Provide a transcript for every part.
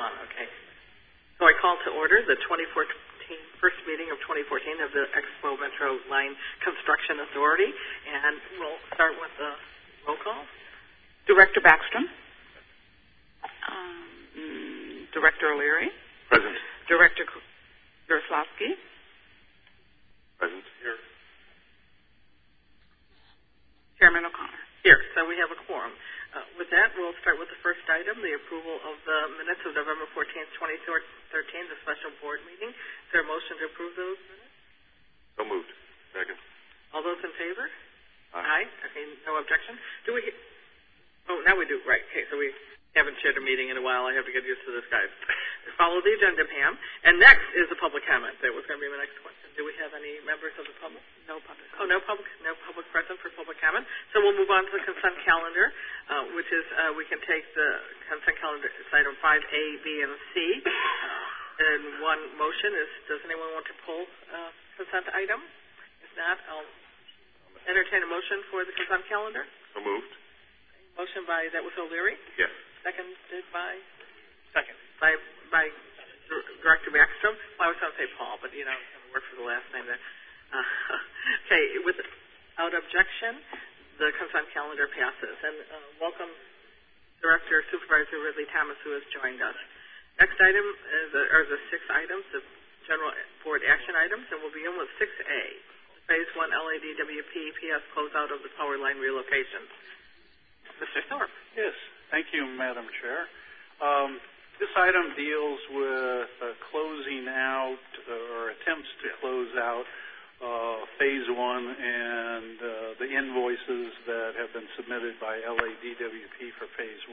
fun. Okay. So I call to order the first meeting of 2014 of the Expo Metro Line Construction Authority, and we'll start with the roll call. Director Backstrom. Director O'Leary. Present. Director Groslavsky. Present. Here. Chairman O'Connor. Here. So we have a quorum. With that, we'll start with the first item, the approval of the minutes of November 14th, 2013, the special board meeting. Is there a motion to approve those minutes? So moved. Second. All those in favor? Aye. Okay, no objection. Now we do. Right. Okay, so we haven't shared a meeting in a while. I have to get used to this, guys. Follow the agenda, Pam. And next is the public comment. That was going to be my next question. Do we have any members of the public? No public. Oh, no public present for public comment. So we'll move on to the consent calendar, which is we can take the consent calendar. It's item 5A, B, and C. And one motion is, does anyone want to pull consent item? If not, I'll entertain a motion for the consent calendar. So moved. Motion by, that was O'Leary? Yes. Seconded by? Second. By Director Backstrom. Well, I was going to say Paul, but, it's going to work for the last name there. Okay, without objection, the consent calendar passes. And welcome Director Supervisor Ridley Thomas, who has joined us. Next item are the 6 items, the general board action items, and we'll begin with 6A, Phase 1 LADWP PS closeout of the power line relocation. Mr. Thorpe. Yes, thank you, Madam Chair. This item deals with closing out or attempts to close out Phase 1 and the invoices that have been submitted by LADWP for Phase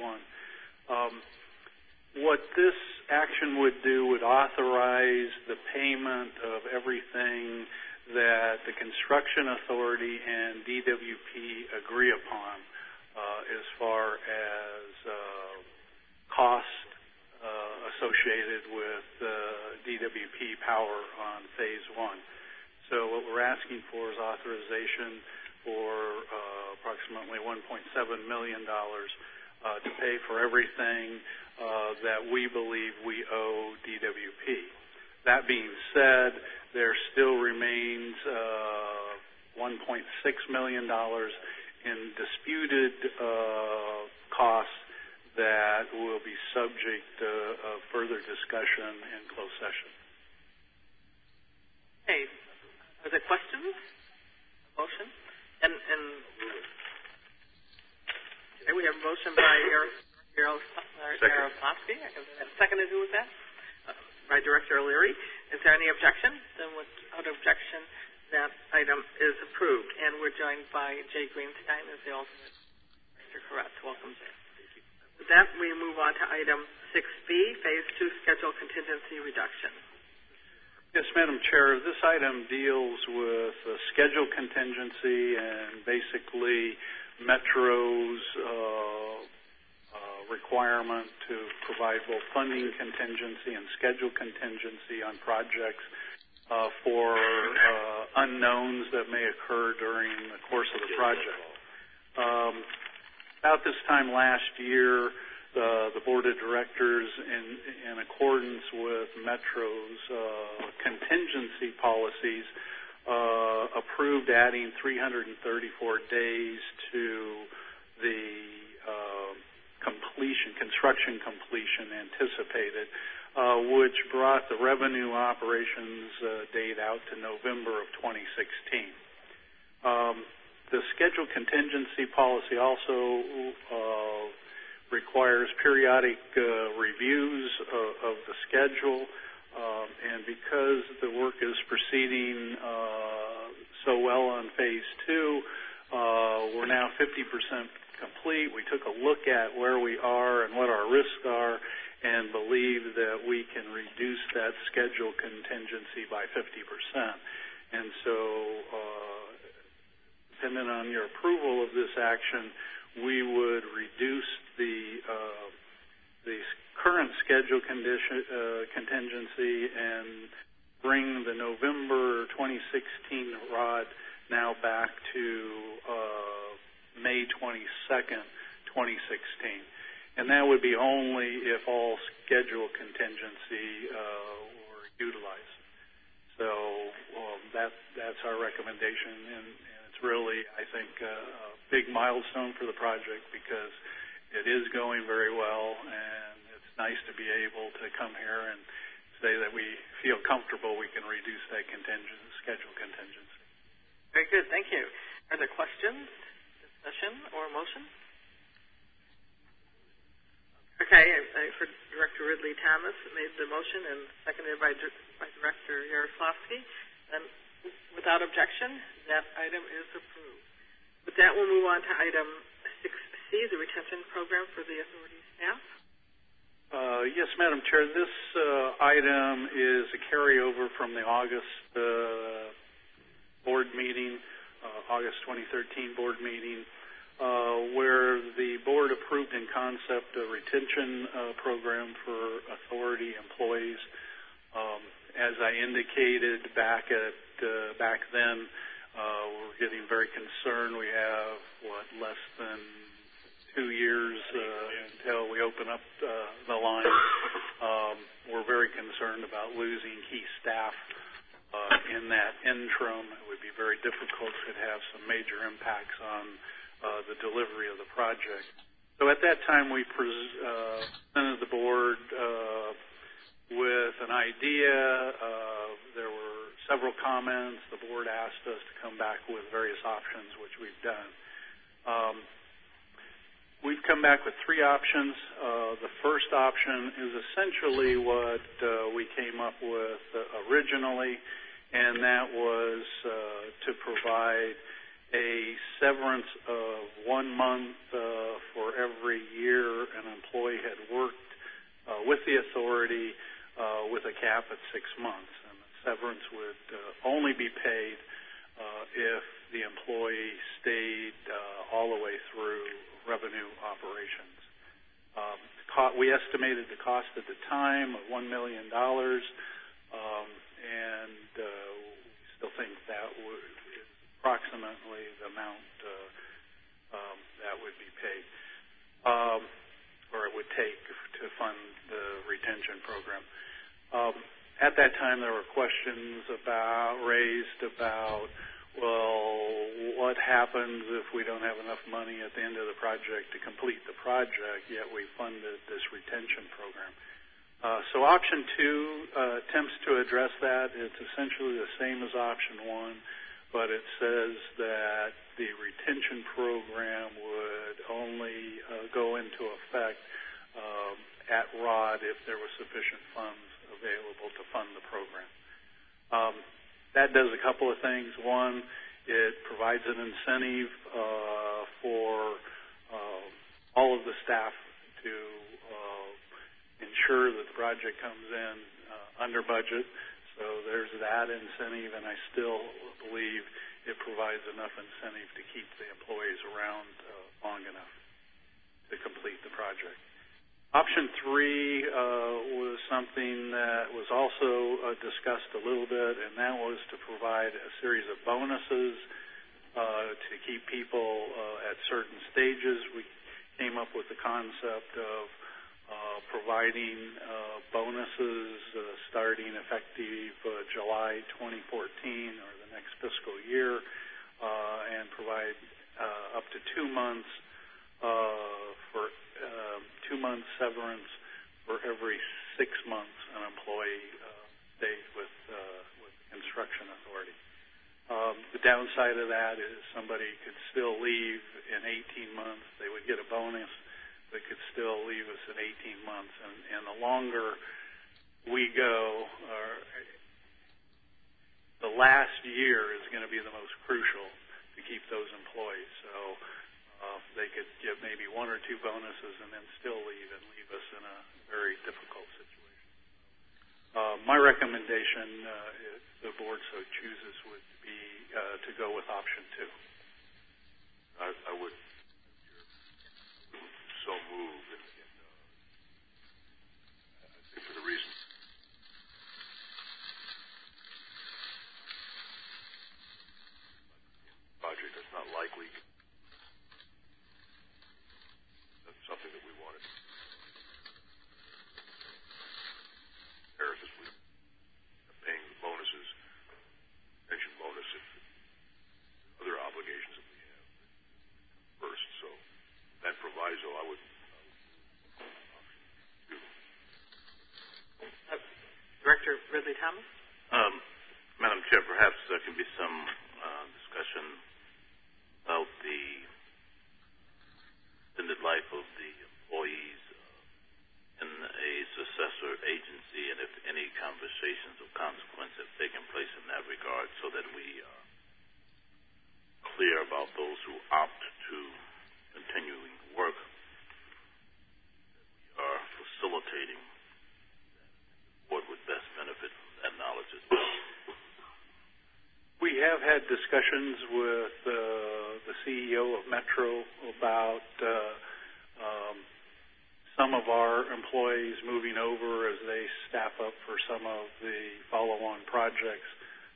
1. What this action would do would authorize the payment of everything that the Construction Authority and DWP agree upon as far as costs associated with DWP power on Phase 1. So what we're asking for is authorization for approximately $1.7 million to pay for everything that we believe we owe DWP. That being said, there still remains $1.6 million in disputed costs that will be subject to further discussion in closed session. Okay. Are there questions? Motion? And okay, we have a motion by Yaroslavsky. Seconded, who was that? By Director O'Leary. Is there any objection? Then without objection, that item is approved. And we're joined by Jay Greenstein as the alternate director. Correct. Welcome, Jay. With that, we move on to item 6B, Phase 2 Schedule Contingency Reduction. Yes, Madam Chair. This item deals with schedule contingency and basically Metro's requirement to provide both funding contingency and schedule contingency on projects for unknowns that may occur during the course of the project. About this time last year, the Board of Directors, in accordance with Metro's contingency policies, approved adding 334 days to the construction completion anticipated, which brought the revenue operations date out to November of 2016. The schedule contingency policy also requires periodic reviews of the schedule, and because the work is proceeding so well on Phase 2, we're now 50% complete. We took a look at where we are and what our risks are and believe that we can reduce that schedule contingency by 50%. And so, depending on your approval of this action, we would reduce the current schedule contingency and bring the November 2016 ROD now back to May 22nd, 2016. and that would be only if all schedule contingency were utilized. So that's our recommendation, and it's really, I think, a big milestone for the project because it is going very well, and it's nice to be able to come here and say that we feel comfortable we can reduce that schedule contingency. Very good. Thank you. Are there questions, discussion, or motion? Okay. I heard Director Ridley Thomas made the motion and seconded by Director Yaroslavsky. And without objection, that item is approved. With that, we'll move on to item 6C, the retention program for the authority staff. Yes, Madam Chair. This item is a carryover from the August board meeting, August 2013 board meeting, where the board approved in concept a retention program for authority employees. As I indicated back then, we're getting very concerned. We have less than 2 years until we open up the line. We're very concerned about losing key staff in that interim. It would be very difficult. It could have some major impacts on the delivery of the project. So at that time, we presented the board with an idea. There were several comments. The board asked us to come back with various options, which we've done. We've come back with 3 options. The first option is essentially what we came up with originally, and that was to provide a severance of 1 month for every year an employee had worked with the authority with a cap at 6 months. And the severance would only be paid if the employee stayed all the way through revenue operations. We estimated the cost at the time of $1 million, and we still think that is approximately the amount that would be paid, or it would take to fund the retention program. At that time, there were questions raised about, well, what happens if we don't have enough money at the end of the project to complete the project, yet we funded this retention program? So option 2 attempts to address that. It's essentially the same as option 1, but it says that the retention program would only go into effect at ROD if there was sufficient funds available to fund the program. That does a couple of things. One, it provides an incentive for all of the staff to ensure that the project comes in under budget. So there's that incentive, and I still believe it provides enough incentive to keep the employees around long enough to complete the project. Option 3 was something that was also discussed a little bit, and that was to provide a series of bonuses to keep people at certain stages. We came up with the concept of providing bonuses starting effective July 2014 or the next fiscal year, and provide up to 2 months for 2 months severance for every 6 months an employee stays with the construction authority. The downside of that is somebody could still leave in 18 months. They would get a bonus, but could still leave us in 18 months. And the longer we go, the last year is going to be the most crucial to keep those employees. So they could get maybe 1 or 2 bonuses and then still leave us in a very difficult situation. My recommendation, if the board so chooses, would be to go with option 2. I would so move, and I think for the reason project that's not likely. That's something that we wanted. Director Ridley Thomas. Madam Chair, perhaps there can be some discussion about the extended life of the employees in a successor agency, and if any conversations of consequence have taken place in that regard, so that we are clear about those who opt to continuing work, that we are facilitating what would best benefit from that knowledge as well. We have had discussions with the CEO of Metro about some of our employees moving over as they staff up for some of the follow-on projects.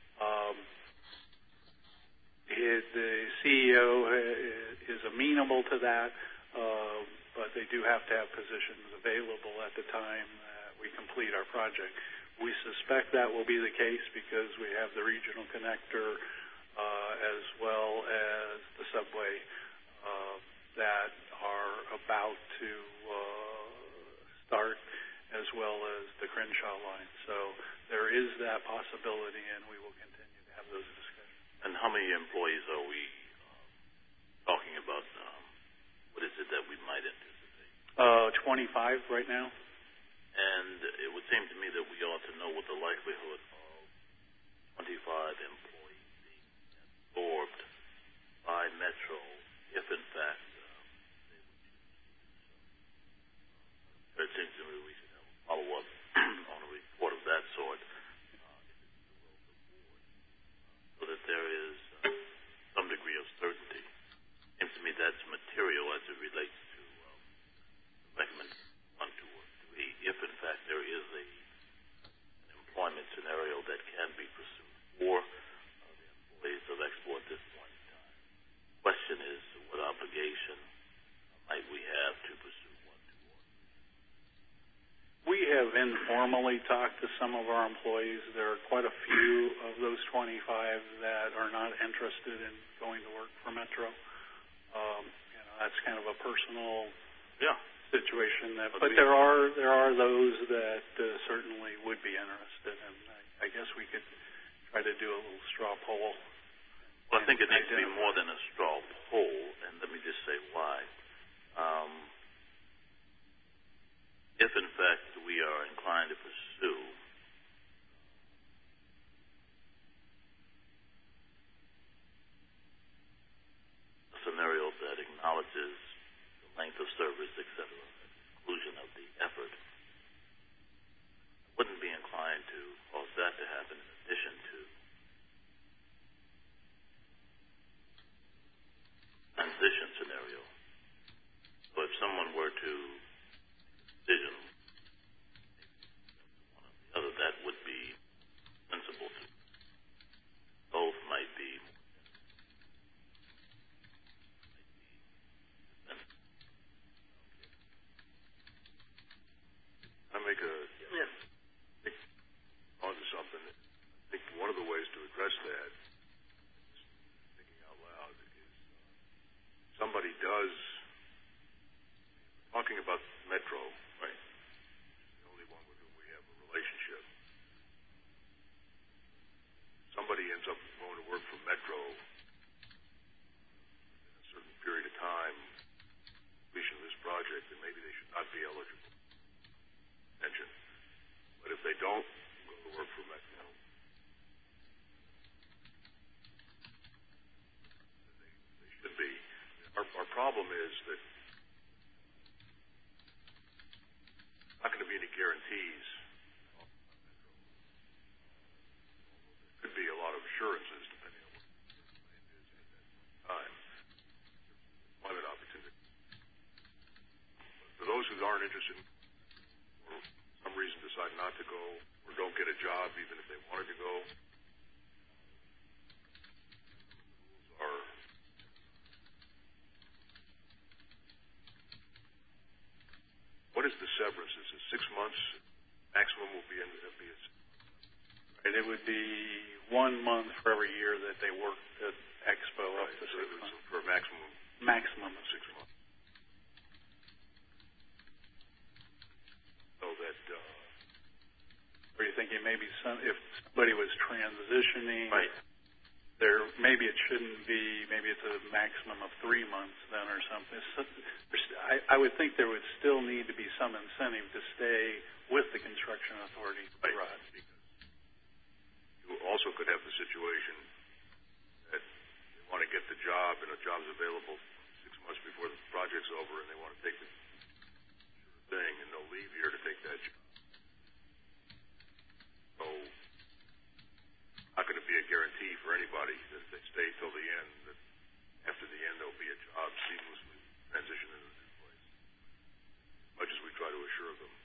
The CEO is amenable to that, but they do have to have positions available at the time that we complete our project. We suspect that will be the case because we have the regional connector as well as the subway that are about to start, as well as the Crenshaw line. So there is that possibility, and we will continue to have those discussions. And how many employees are we talking about? What is it that we might anticipate? 25 right now. And it would seem to me that we ought to know what the likelihood of 25 employees being absorbed by Metro, if in fact they would choose to do so. It seems to me we should have a follow-up on a report of that sort, if it's the will of the board, so that there is some degree of certainty. It seems to me that's material as it relates to recommendation 1, 2, or 3, if in fact there is an employment scenario that can be pursued for the employees of Expo at this point in time. The question is, what obligation might we have to pursue 1, 2, or 3? We have informally talked to some of our employees. There are quite a few of those 25 that are not interested in going to work for Metro. That's kind of a personal situation. But there are those that certainly would be interested, and I guess we could try to do a little straw poll. Well, I think it needs to be more than a straw poll, and let me just say why. If in fact we are inclined to pursue a scenario that acknowledges the length of service, etc., conclusion of the effort, I wouldn't be inclined to cause that to happen in addition to transition scenario. So if someone were to decision one or the other, that would be sensible to both might be I make a onto something. I think one of the ways to address that, thinking out loud, is somebody does talking about Metro, right? The only one with whom we have a relationship. Somebody ends up going to work for Metro in a certain period of time, completion of this project, and maybe they should not be eligible. But if they don't go to work for Metro, they should be. Our problem is that not going to be any guarantees. There could be a lot of assurances depending on what the plan is at that time. Employment opportunity. But for those who aren't interested or for some reason decide not to go or don't get a job even if they wanted to go, rules are what is the severance? Is it 6 months? Maximum will be And it would be 1 month for every year that they worked at Expo, up to 6 months. For a Maximum of 6 months. So that, what do you thinking maybe if somebody was transitioning, Right. maybe it shouldn't be. Maybe it's a maximum of 3 months then, or something. So I would think there would still need to be some incentive to stay with the construction authority. Right. Because you also could have the situation that they want to get the job and a job's available 6 months before the project's over, and they want to take the thing, and they'll leave here to take that job. So, not going to be a guarantee for anybody that if they stay till the end, that after the end there'll be a job seamlessly transition into the new place, as much as we try to assure them.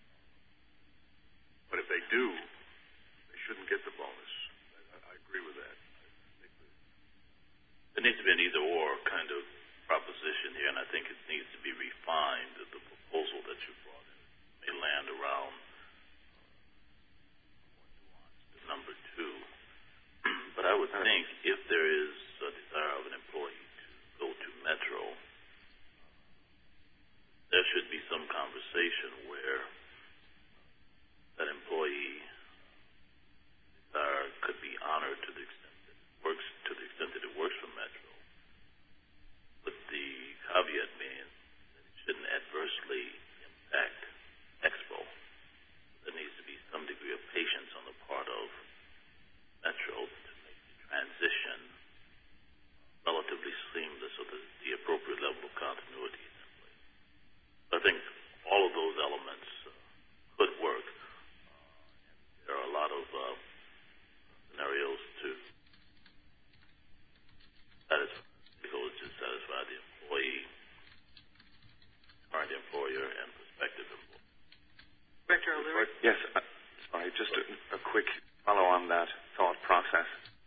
But if they do, they shouldn't get the bonus. I agree with that. I think There needs to be an either-or kind of proposition here, and I think it needs to be refined. The proposal that you brought in may land around number 2. But I would think if there is a desire of an employee to go to Metro, there should be some conversation where that employee desire could be honored to the extent that it works for Metro. But the caveat being that it shouldn't adversely impact Expo. There needs to be some degree of patience on the part of Metro to make the transition relatively seamless so that the appropriate level of continuity is in place. So I think all of those elements could work. There are a lot of scenarios to satisfy the employee, current employer, and prospective employer. Director O'Leary? Yes, sorry, just a quick follow on that thought process.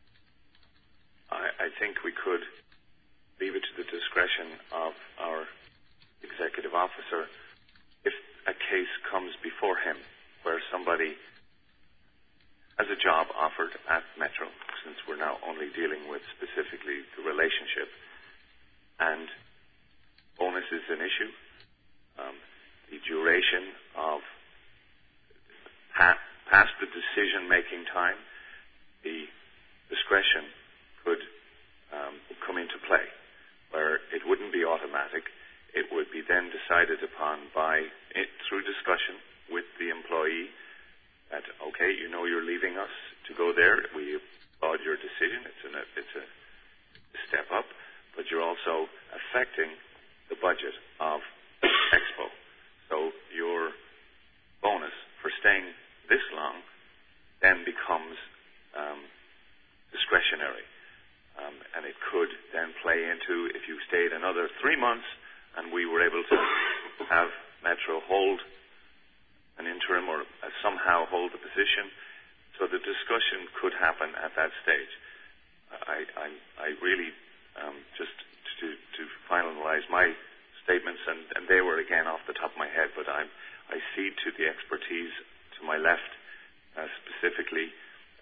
I think we could leave it to the discretion of our executive officer if a case comes before him where somebody has a job offered at Metro, since we're now only dealing with specifically the relationship, and bonus is an issue. The duration of past the decision-making time, the discretion could come into play, where it wouldn't be automatic. It would be then decided upon through discussion with the employee that, okay, you know you're leaving us to go there. We applaud your decision. It's a step up, but you're also affecting the budget of Expo. So your bonus for staying this long then becomes discretionary. And it could then play into if you stayed another 3 months and we were able to have Metro hold an interim or somehow hold the position. So the discussion could happen at that stage. I really, just to finalize my statements, and they were again off the top of my head, but I cede to the expertise to my left, specifically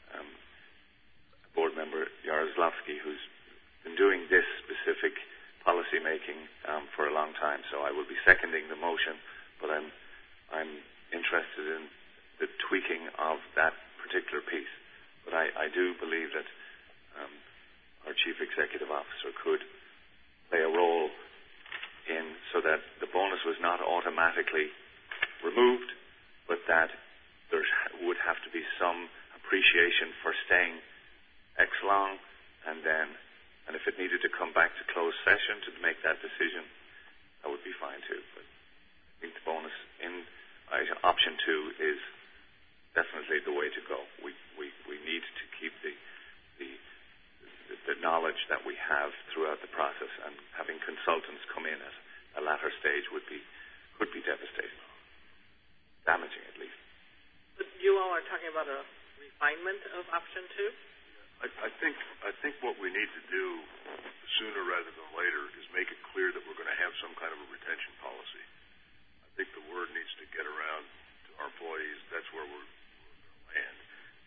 board member Jaroslavsky, who's been doing this specific policy making for a long time. So I will be seconding the motion, but I'm interested in the tweaking of that particular piece. But I do believe that our chief executive officer could play a role in so that the bonus was not automatically removed, but that there would have to be some appreciation for staying X long, and if it needed to come back to closed session to make that decision, that would be fine too. But I think the bonus in option 2 is definitely the way to go. We need to keep the knowledge that we have throughout the process, and having consultants come in at a latter stage could be devastating, damaging at least. But you all are talking about a refinement of option 2? I think what we need to do sooner rather than later is make it clear that we're going to have some kind of a retention policy. I think the word needs to get around to our employees. That's where we're going to land.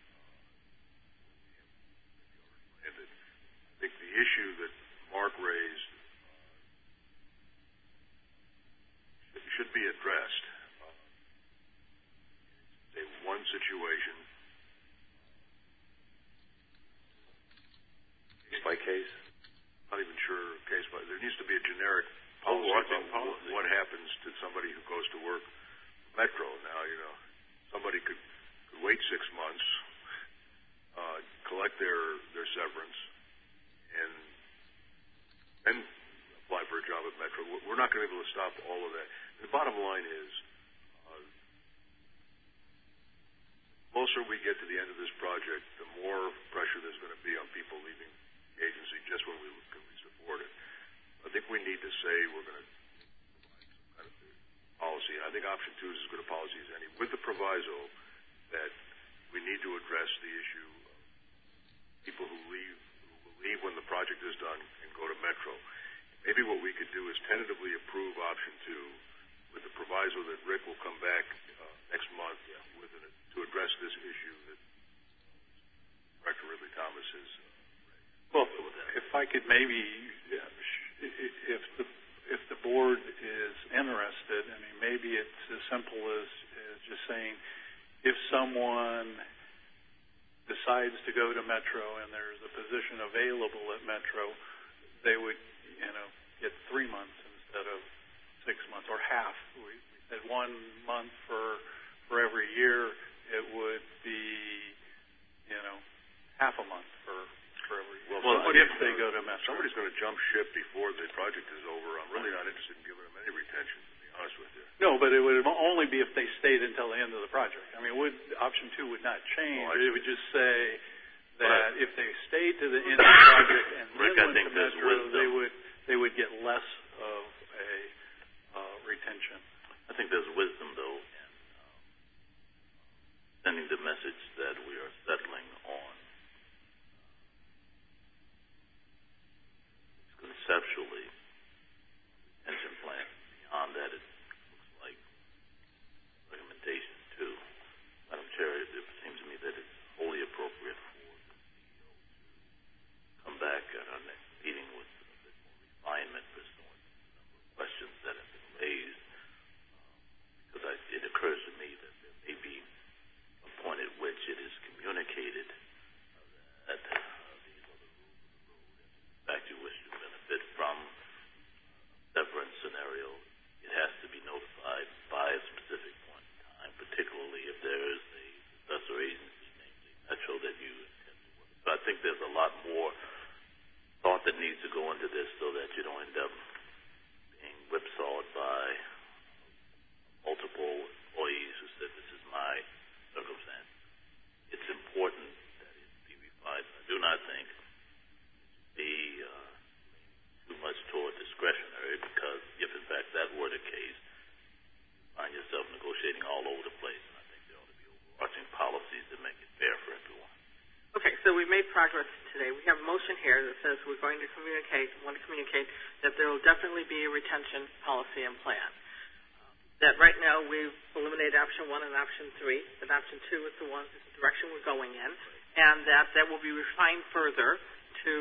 I think the issue that Mark raised should be addressed. One situation needs to be a generic policy about what happens to somebody who goes to work Metro. Now, somebody could wait 6 months, collect their severance, and then apply for a job at Metro. We're not going to be able to stop all of that. The bottom line is, the closer we get to the end of this project, the more pressure there's going to be on people leaving the agency just when we support it. I think we need to say we're going to provide some kind of policy, and I think option 2 is as good a policy as any, with the proviso that we need to address the issue of people who will leave when the project is done and go to Metro. Maybe what we could do is tentatively approve option 2 with the proviso that Rick will come back next month to address this issue that Director Ridley Thomas has raised. Well, if I could maybe, if the board is interested, I mean, maybe it's as simple as just saying, if someone decides to go to Metro and there's a position available at Metro, they would, get 3 months instead of 6 months, or half. We said 1 month for every year. It would be, half a month for every year. Well, if they go to Metro. Somebody's going to jump ship before the project is over. I'm really not interested in giving them any retention, to be honest with you. No, but it would only be if they stayed until the end of the project. I mean, option 2 would not change. It would just say that if they stayed to the end of the project and Rick, then went to Metro, they would get less of a retention. I think there's wisdom, though, in sending the message that we are settling on conceptually pension plan. Beyond that, it looks like recommendation too. Madam Chair, it seems to me that it's wholly appropriate for the CEO to come back at our next meeting with a bit more refinement pursuant to a number of questions that have been raised. Because it occurs to me that there may be a point at which it is communicated that these are the rules of the road, and in fact you wish to benefit from severance scenario, it has to be notified by a specific point in time, particularly if there is a successor agency, namely Metro, that you intend to work. So I think there's a lot more thought that needs to go into this so that you don't end up being whipsawed by multiple employees who said, this is my circumstance. It's important that it be refined. I do not think it should be too much toward discretionary, because if in fact that were the case, you find yourself negotiating all over the place, and I think there ought to be overarching policies that make it fair for everyone. Okay, so we made progress today. We have a motion here that says we're going to want to communicate that there will definitely be a retention policy and plan. That right now we've eliminated option 1 and option 3, that option 2 is the direction we're going in, and that will be refined further to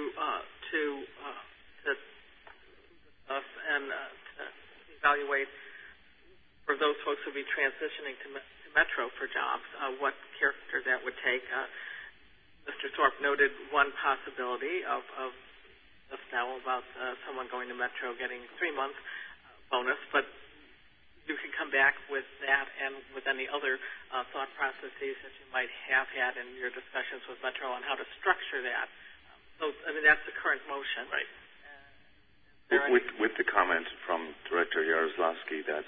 us and to evaluate for those folks who will be transitioning to Metro for jobs, what character that would take. Mr. Thorpe noted one possibility of just now about someone going to Metro getting 3-month bonus, but you can come back with that and with any other thought processes that you might have had in your discussions with Metro on how to structure that. So, I mean, that's the current motion. Right. With the comment from Director Yaroslavsky that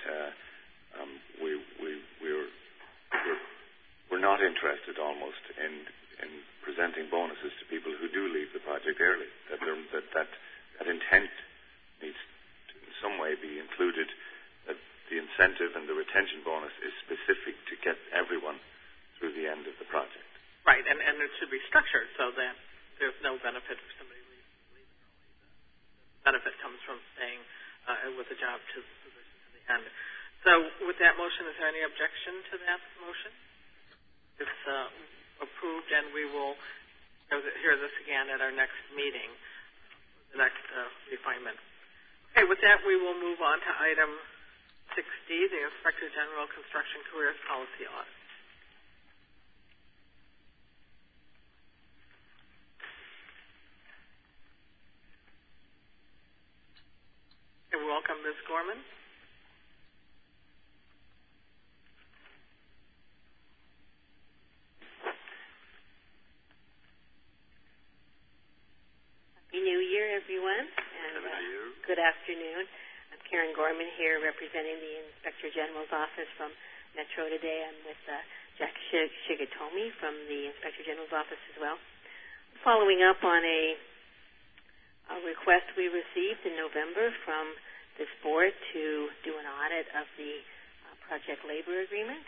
we're not interested almost in presenting bonuses to people who do leave the project early. That intent needs to in some way be included. That the incentive and the retention bonus is specific to get everyone through the end of the project. Right, and it should be structured so that there's no benefit for somebody leaving early. The benefit comes from staying with the job to the end. So with that motion, is there any objection to that motion? It's approved, and we will hear this again at our next meeting, the next refinement. Okay, with that, we will move on to item 6D, the Inspector General Construction Careers Policy Audit. Gorman. Happy New Year, everyone, and good afternoon. I'm Karen Gorman here representing the Inspector General's office from Metro today. I'm with Jack Shigatomi from the Inspector General's office as well. Following up on a request we received in November from this board to do an audit of the project labor agreement.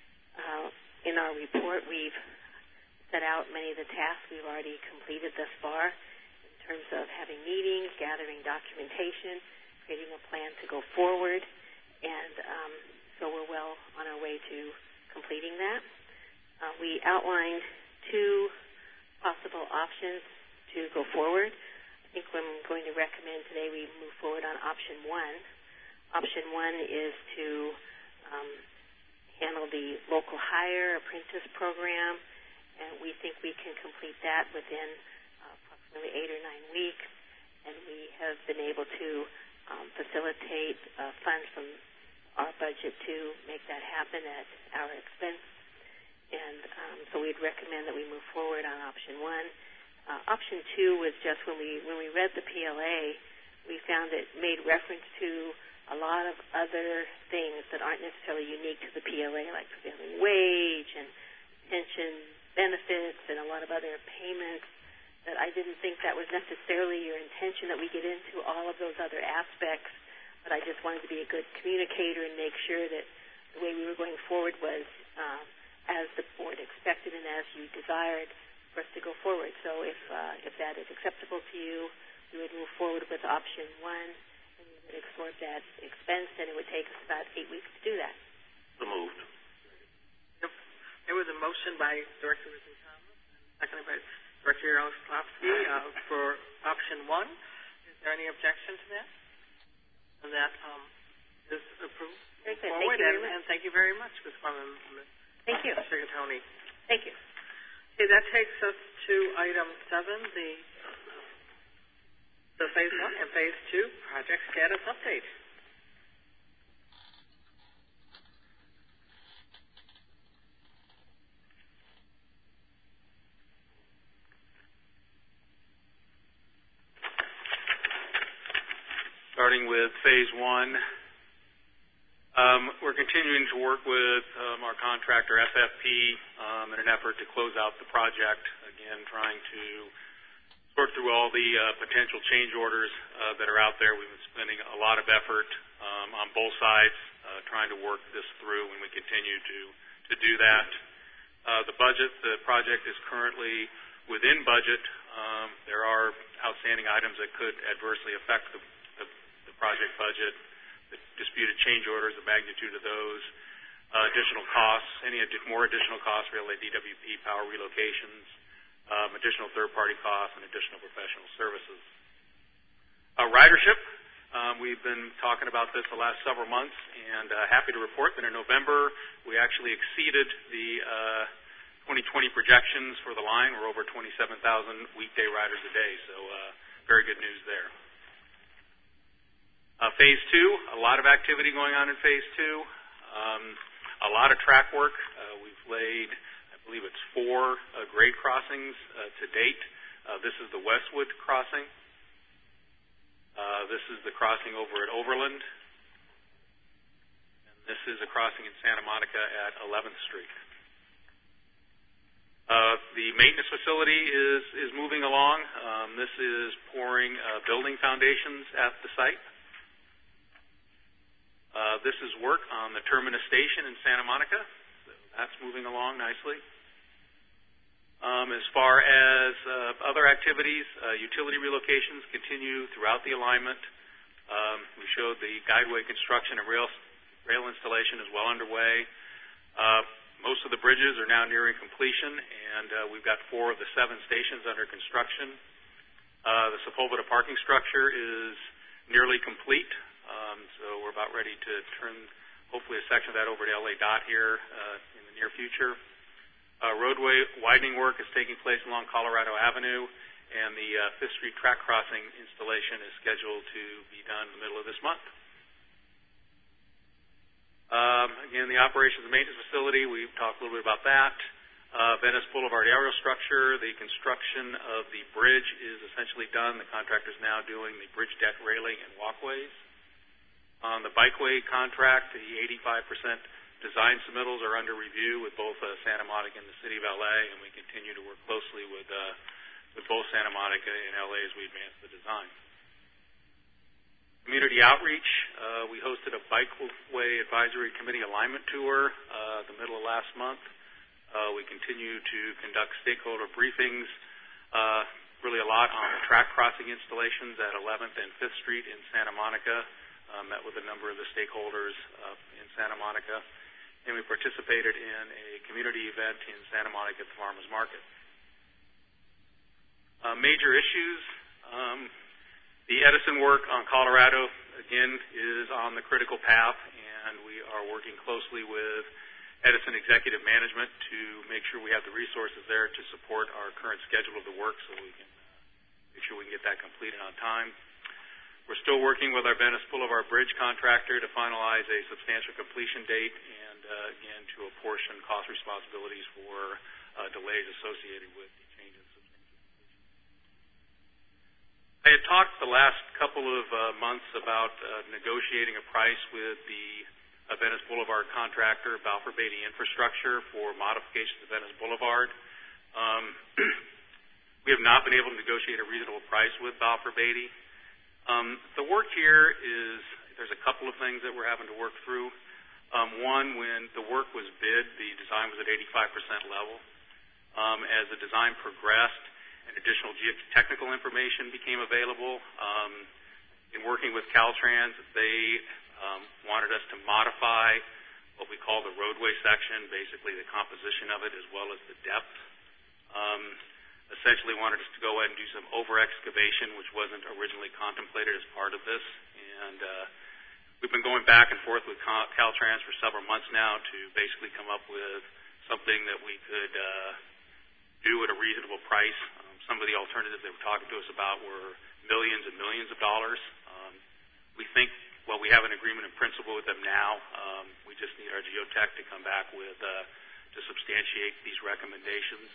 In our report, we've set out many of the tasks we've already completed thus far in terms of having meetings, gathering documentation, creating a plan to go forward, and so we're well on our way to completing that. We outlined two possible options to go forward. I think I'm going to recommend today we move forward on option one. Option one is to handle the local hire apprentice program, and we think we can complete that within approximately 8 or 9 weeks, and we have been able to facilitate funds from our budget to make that happen at our expense. And so we'd recommend that we move forward on option one. Option two was just when we read the PLA, we found it made reference to a lot of other things that aren't necessarily unique to the PLA, like prevailing wage and pension benefits and a lot of other payments, that I didn't think that was necessarily your intention, that we get into all of those other aspects, but I just wanted to be a good communicator and make sure that the way we were going forward was as the board expected and as you desired for us to go forward. So if that is acceptable to you, we would move forward with option one, and we would absorb that expense, and it would take us about 8 weeks to do that. So moved. Yep. There was a motion by Director Rizzi-Thomas and seconded by Director Yaroslavsky for option one. Is there any objection to that? And that is approved. Very good. Forward. Thank you very much. And thank you very much, Ms. Gorman. Thank you. Shigatomi. Thank you. Okay, that takes us to item 7, the phase 1 and phase 2 project status update. Starting with phase 1. We're continuing to work with our contractor, FFP, in an effort to close out the project. Again, trying to sort through all the potential change orders that are out there. We've been spending a lot of effort on both sides trying to work this through, and we continue to do that. The project is currently within budget. There are outstanding items that could adversely affect the project budget. The disputed change orders, the magnitude of those, additional costs, any more additional costs related to DWP power relocations, additional third-party costs, and additional professional services. Ridership, we've been talking about this the last several months, and happy to report that in November we actually exceeded the 2020 projections for the line. We're over 27,000 weekday riders a day, so very good news there. Phase 2, a lot of activity going on in Phase 2. A lot of track work. We've laid, I believe it's 4 grade crossings to date. This is the Westwood crossing. This is the crossing over at Overland. And this is a crossing in Santa Monica at 11th Street. The maintenance facility is moving along. This is pouring building foundations at the site. This is work on the Terminus Station in Santa Monica. So that's moving along nicely. As far as other activities, utility relocations continue throughout the alignment. We showed the guideway construction and rail installation is well underway. Most of the bridges are now nearing completion, and we've got 4 of the 7 stations under construction. The Sepulveda parking structure is nearly complete. So we're about ready to turn, hopefully, a section of that over to LA DOT here in the near future. Roadway widening work is taking place along Colorado Avenue, and the 5th Street track crossing installation is scheduled to be done in the middle of this month. Again, the operations and maintenance facility, we've talked a little bit about that. Venice Boulevard aerial structure, the construction of the bridge is essentially done. The contractor is now doing the bridge deck railing and walkways. On the bikeway contract, the 85% design submittals are under review with both Santa Monica and the City of LA, and we continue to work closely with both Santa Monica and LA as we advance the design. Community outreach, we hosted a Bikeway Advisory Committee alignment tour the middle of last month. We continue to conduct stakeholder briefings, really a lot on the track crossing installations at 11th and 5th Street in Santa Monica. Met with a number of the stakeholders in Santa Monica, and we participated in a community event in Santa Monica at the Farmers Market. Major issues. The Edison work on Colorado, again, is on the critical path, and we are working closely with Edison Executive Management to make sure we have the resources there to support our current schedule of the work so we can make sure we can get that completed on time. We're still working with our Venice Boulevard Bridge contractor to finalize a substantial completion date and, again, to apportion cost responsibilities for delays associated with the change in substantial completion. I had talked the last couple of months about negotiating a price with the Venice Boulevard contractor, Balfour Beatty Infrastructure, for modifications to Venice Boulevard. We have not been able to negotiate a reasonable price with Balfour Beatty. The work here is, there's a couple of things that we're having to work through. One, when the work was bid, the design was at 85% level. As the design progressed and additional geotechnical information became available, in working with Caltrans, they wanted us to modify what we call the roadway section, basically the composition of it as well as the depth. Essentially wanted us to go ahead and do some over-excavation, which wasn't originally contemplated as part of this. And we've been going back and forth with Caltrans for several months now to basically come up with something that we could do at a reasonable price. Some of the alternatives they were talking to us about were millions and millions of dollars. We think, well, we have an agreement in principle with them now. We just need our geotech to come back with to substantiate these recommendations.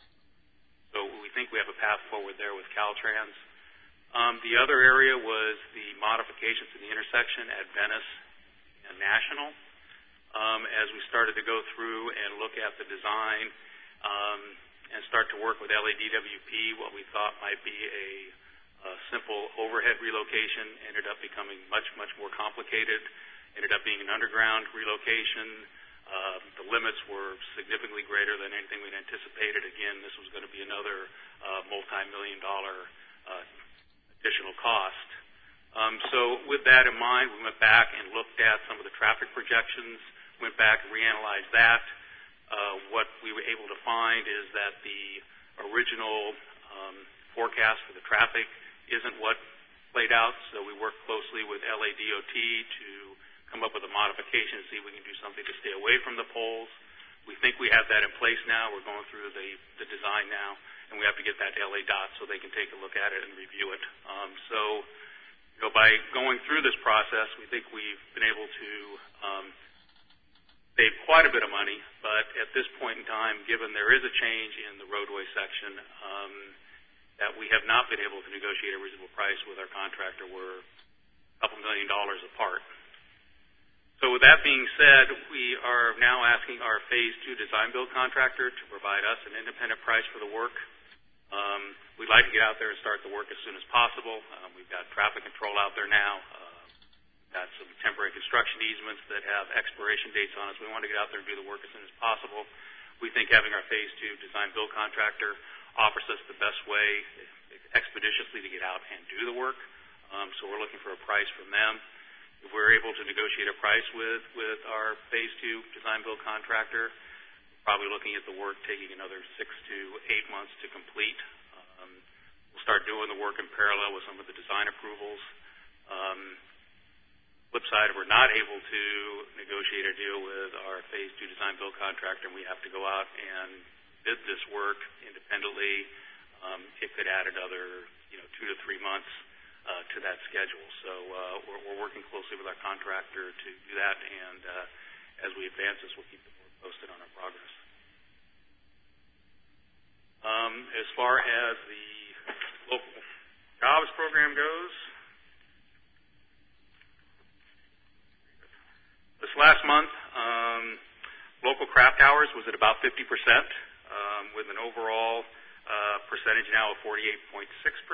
So we think we have a path forward there with Caltrans. The other area was the modifications to the intersection at Venice and National. As we started to go through and look at the design and start to work with LADWP, what we thought might be a simple overhead relocation ended up becoming much, much more complicated, ended up being an underground relocation. The limits were significantly greater than anything we'd anticipated. Again, this was going to be another multi-million-dollar additional cost. So with that in mind, we went back and looked at some of the traffic projections, went back and reanalyzed that. What we were able to find is that the original forecast for the traffic isn't what played out, so we worked closely with LADOT to come up with a modification to see if we can do something to stay away from the poles. We think we have that in place now. We're going through the design now, and we have to get that to LADOT so they can take a look at it and review it. By going through this process, we think we've been able to save quite a bit of money, but at this point in time, given there is a change in the roadway section, that we have not been able to negotiate a reasonable price with our contractor. We're a couple $1 million apart. So with that being said, we are now asking our Phase 2 design-build contractor to provide us an independent price for the work. We'd like to get out there and start the work as soon as possible. We've got traffic control out there now. We've got some temporary construction easements that have expiration dates on us. We want to get out there and do the work as soon as possible. We think having our Phase 2 design-build contractor offers us the best way expeditiously to get out and do the work. So we're looking for a price from them. If we're able to negotiate a price with our Phase 2 design-build contractor, we're probably looking at the work taking another 6 to 8 months to complete. We'll start doing the work in parallel with some of the design approvals. Flip side, if we're not able to negotiate a deal with our Phase 2 design-build contractor and we have to go out and bid this work independently, it could add another 2 to 3 months to that schedule. So we're working closely with our contractor to do that, and as we advance this, we'll keep the board posted on our progress. As far as the local jobs program goes, this last month, local craft hours was at about 50%, with an overall percentage now of 48.6%.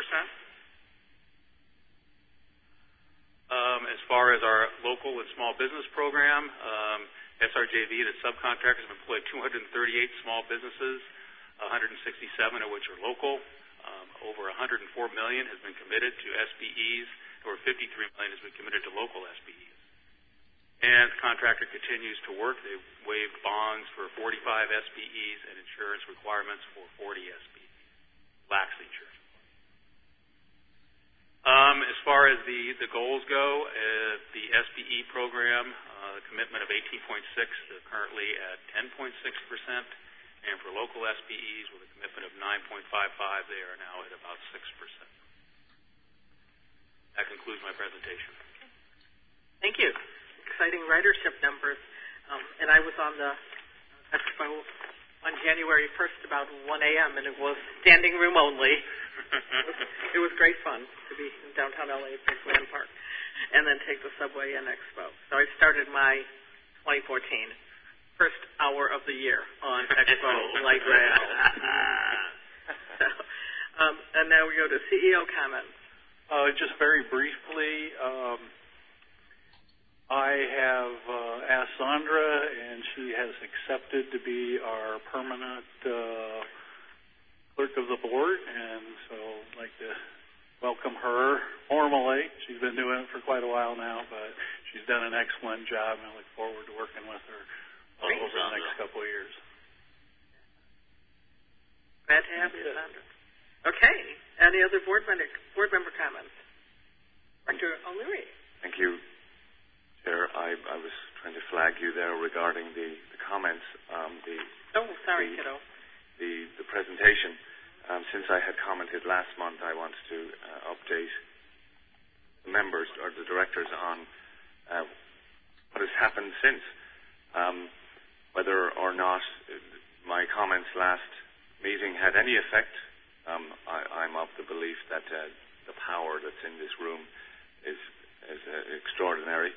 As far as our local and small business program, SRJV, the subcontractors, have employed 238 small businesses, 167 of which are local. Over $104 million has been committed to SBEs, or $53 million has been committed to local SBEs. And the contractor continues to work. They've waived bonds for 45 SBEs and insurance requirements for 40 SBEs. Lax insurance. As far as the goals go, the SBE program, the commitment of 18.6, they're currently at 10.6%. And for local SBEs with a commitment of 9.55, they are now at about 6%. That concludes my presentation. Thank you. Exciting ridership numbers. And I was on the expo on January 1st about 1 a.m. and it was standing room only. It was great fun to be in downtown LA at Bridgeland Park and then take the subway in expo. So I started my 2014 first hour of the year on Expo Light Rail. And now we go to CEO comments. Just very briefly, I have asked Sandra, and she has accepted to be our permanent clerk of the board, and so I'd like to welcome her formally. She's been doing it for quite a while now, but she's done an excellent job, and I look forward to working with her over the next couple of years. Glad to have you, Sandra. Okay. Any other board member comments? Dr. O'Leary. Thank you, Chair. I was trying to flag you there regarding the comments. Sorry, kiddo. The presentation. Since I had commented last month, I wanted to update the members or the directors on what has happened since. Whether or not my comments last meeting had any effect, I'm of the belief that the power that's in this room is extraordinary.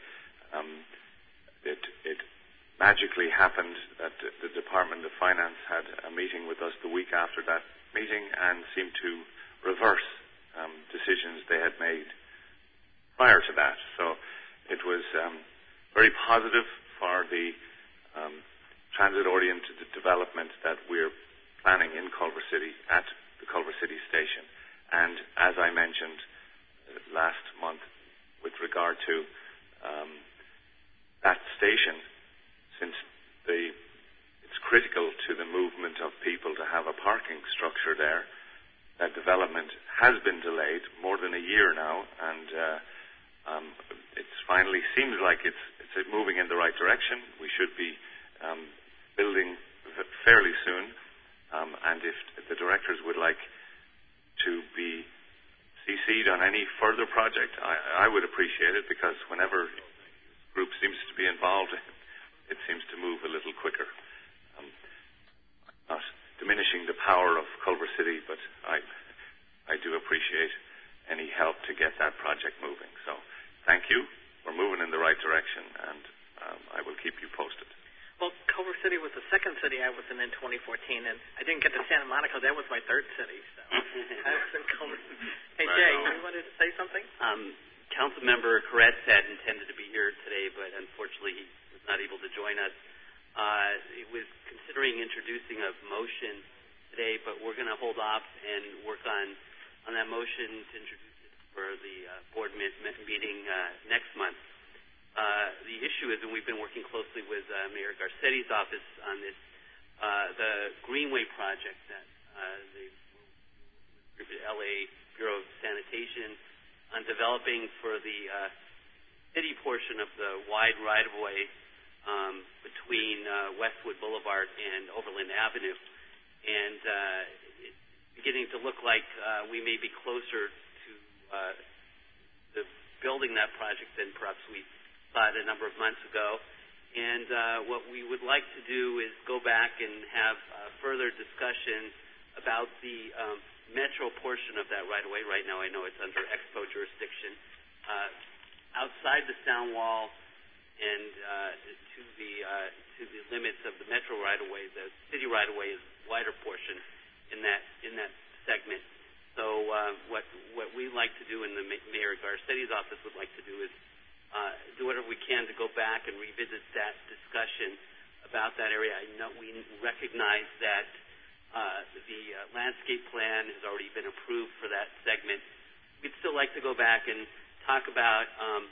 It magically happened that the Department of Finance had a meeting with us the week after that meeting and seemed to reverse decisions they had made prior to that. So it was very positive for the transit-oriented development that we're planning in Culver City at the Culver City Station. And as I mentioned last month with regard to that station, since it's critical to the movement of people to have a parking structure there, that development has been delayed more than a year now, and it finally seems like it's moving in the right direction. We should be building fairly soon, and if the directors would like to be CC'd on any further project, I would appreciate it, because whenever a group seems to be involved, it seems to move a little quicker. Not diminishing the power of Culver City, but I do appreciate any help to get that project moving. So thank you. We're moving in the right direction, and I will keep you posted. Well, Culver City was the second city I was in 2014, and I didn't get to Santa Monica. That was my third city. So I was in Culver City. Hey, Jay, you wanted to say something? Councilmember Koretz had intended to be here today, but unfortunately he was not able to join us. He was considering introducing a motion today, but we're going to hold off and work on that motion to introduce it for the board meeting next month. The issue is, and we've been working closely with Mayor Garcetti's office on this, the Greenway project that the LA Bureau of Sanitation on developing for the city portion of the wide right-of-way between Westwood Boulevard and Overland Avenue. And it's beginning to look like we may be closer to the building that project than perhaps we thought a number of months ago. And what we would like to do is go back and have further discussion about the metro portion of that right-of-way. Right now I know it's under Expo jurisdiction. Outside the sound wall and to the limits of the metro right-of-way, the city right-of-way is a wider portion in that segment. So what we like to do, and the Mayor Garcetti's office would like to do, is do whatever we can to go back and revisit that discussion about that area. I know we recognize that the landscape plan has already been approved for that segment. We'd still like to go back and talk about,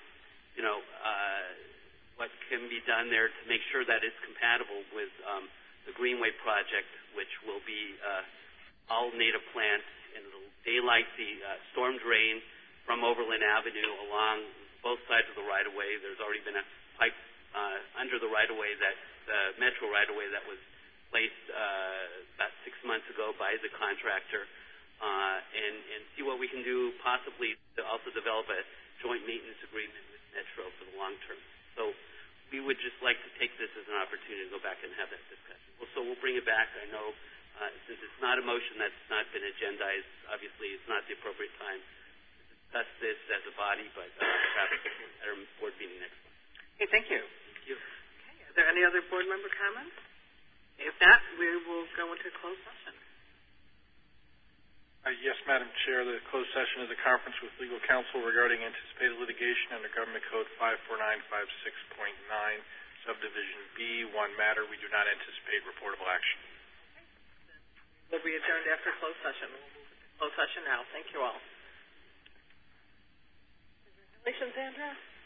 what can be done there to make sure that it's compatible with the Greenway project, which will be all native plants, and it'll daylight the storm drain from Overland Avenue along both sides of the right-of-way. There's already been a pipe under the right-of-way, the metro right-of-way, that was placed about 6 months ago by the contractor, and see what we can do possibly to also develop a joint maintenance agreement with Metro for the long term. So we would just like to take this as an opportunity to go back and have that discussion. Well, so we'll bring it back. I know since it's not a motion that's not been agendized, obviously it's not the appropriate time to discuss this as a body, but perhaps at our board meeting next month. Okay, thank you. Thank you. Okay, are there any other board member comments? If not, we will go into closed session. Yes, Madam Chair. The closed session is a conference with legal counsel regarding anticipated litigation under Government Code 54956.9, Subdivision B. One matter. We do not anticipate reportable action. We'll be adjourned after closed session. We'll move to closed session now. Thank you all. Congratulations, Andrea.